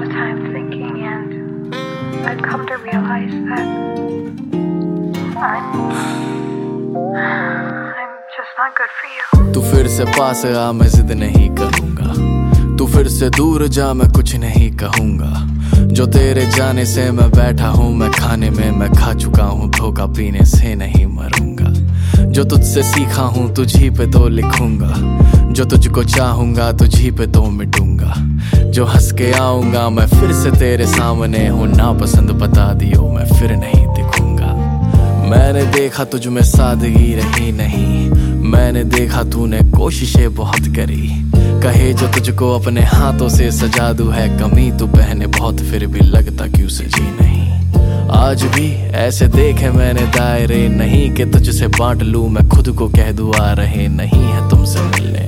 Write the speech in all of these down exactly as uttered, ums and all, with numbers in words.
lot of time thinking, and I've come to realize that I'm I'm just not good for you. तू फिर से पास आ, मैं जिद नहीं करूंगा। तू फिर से दूर जा, मैं कुछ नहीं कहूंगा। जो तेरे जाने से मैं बैठा हूँ, मैं खाने में मैं खा चुका हूँ, धोखा पीने से नहीं मरूंगा। जो तुझसे सीखा हूँ तुझी पे तो लिखूंगा, जो तुझको चाहूंगा तुझी पे तो मिटूंगा। जो हंस के आऊंगा मैं फिर से तेरे सामने हूँ, ना पसंद बता दियो मैं फिर नहीं दिखूंगा। मैंने देखा तुझ में सादगी रही नहीं, मैंने देखा तूने कोशिशें बहुत करी। कहे जो तुझको अपने हाथों से सजा दूं है कमी, तू पहने बहुत फिर भी लगता क्यों सजी नहीं। आज भी ऐसे देखे मैंने दायरे नहीं कि तुझसे बांट लूं, मैं खुद को कह दूं आ रहे नहीं है तुमसे मिलने।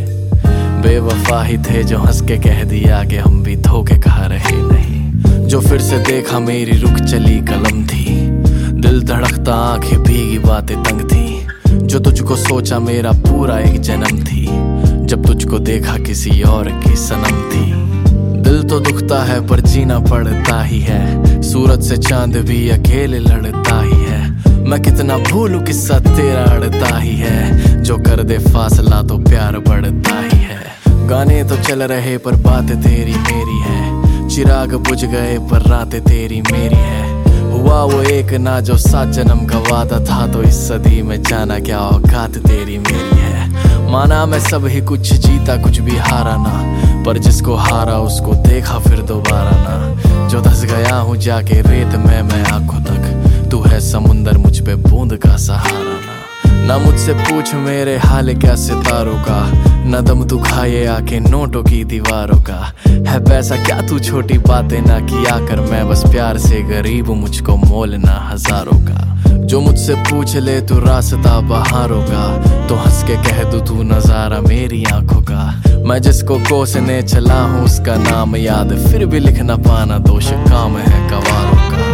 बेवफा ही थे जो हंस के कह दिया कि हम भी धोखे खा रहे नहीं। जो फिर से देखा मेरी रुक चली कलम थी, दिल धड़कता आंखें भीगी बातें तंग थी। जो तुझको सोचा मेरा पूरा एक जन्म थी, जब तुझको देखा किसी और की सनम थी। दिल तो दुखता है पर जीना पड़ता ही है, सूरज से चांद भी अकेले लड़ता ही है। मैं कितना भूलूं किस्सा तेरा अड़ता ही है, जो कर दे फासला तो प्यार बढ़ता ही है। गाने तो चल रहे पर बातें तेरी मेरी है, चिराग बुझ गए पर रातें तेरी मेरी है। हुआ वो एक ना जो सात जन्म का वादा था, तो इस सदी में जाना क्या औकात तेरी मेरी है। माना मैं सब ही कुछ जीता कुछ भी हारा ना, पर जिसको हारा उसको देखा फिर दोबारा ना। जो धस गया हूँ जाके रेत में मैं आंखों तक, तू है समुंदर मुझ पे बूंद का सहारा ना। ना मुझसे पूछ मेरे हाल क्या सितारों का, न दम तू खाए आके नोटों की दीवारों का। है पैसा क्या तू छोटी बातें ना किया कर, मैं बस प्यार से गरीब हूँ मुझको मोल ना हजारों का। जो मुझसे पूछ ले तू रास्ता बहारों का, तो हंस के कह दू तू नजारा मेरी आंखों का। मैं जिसको कोसने चला हूँ उसका नाम याद, फिर भी लिख ना पाना दोष काम है गवारों का।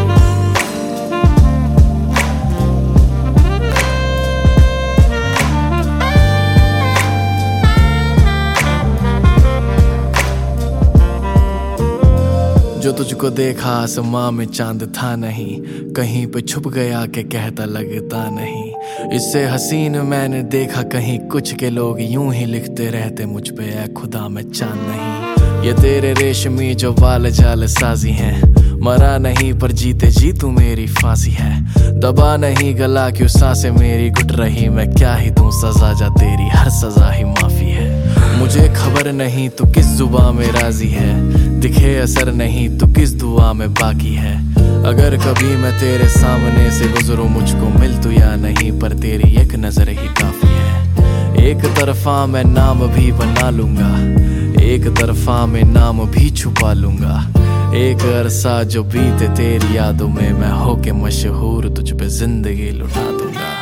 जो तुझको देखा आसमां में चांद था नहीं, कहीं पे छुप गया के कहता लगता नहीं। इससे हसीन मैंने देखा कहीं कुछ के लोग यूं ही लिखते रहते मुझ पे ऐ खुदा मैं चांद नहीं। ये तेरे रेशमी जो बाल जाल साजी हैं, मरा नहीं पर जीते जी तू मेरी फांसी है। दबा नहीं गला क्यों सांसें मेरी घुट रही, मैं क्या ही दूं सजा जा तेरी हर सजा ही माफी है। मुझे खबर नहीं तू किस जुबां में राजी है, दिखे असर नहीं तू किस दुआ में बाकी है। अगर कभी मैं तेरे सामने से गुजरूं मुझको मिल तू या नहीं, पर तेरी एक नजर ही काफी है। एक तरफा मैं नाम भी बना लूंगा, एक तरफा मैं नाम भी छुपा लूंगा। एक अरसा जो बीते तेरी यादों में मैं होके मशहूर तुझ पे जिंदगी लुटा दूंगा।